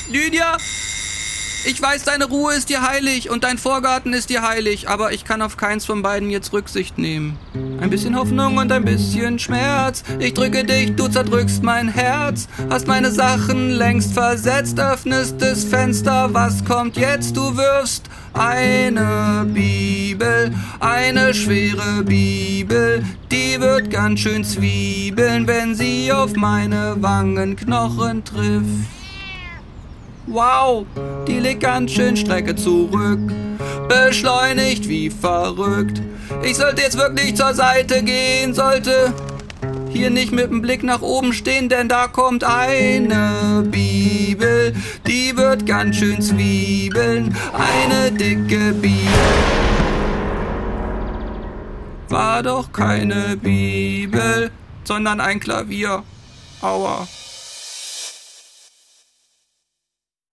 Lydia! Ich weiß, deine Ruhe ist dir heilig und dein Vorgarten ist dir heilig, aber ich kann auf keins von beiden jetzt Rücksicht nehmen. Ein bisschen Hoffnung und ein bisschen Schmerz. Ich drücke dich, du zerdrückst mein Herz. Hast meine Sachen längst versetzt, öffnest das Fenster. Was kommt jetzt? Du wirfst eine Bibel, eine schwere Bibel. Die wird ganz schön zwiebeln, wenn sie auf meine Wangenknochen trifft. Wow, die legt ganz schön Strecke zurück, beschleunigt wie verrückt. Ich sollte jetzt wirklich zur Seite gehen, sollte hier nicht mit dem Blick nach oben stehen, denn da kommt eine Bibel, die wird ganz schön zwiebeln, eine dicke Bibel. War doch keine Bibel, sondern ein Klavier. Aua.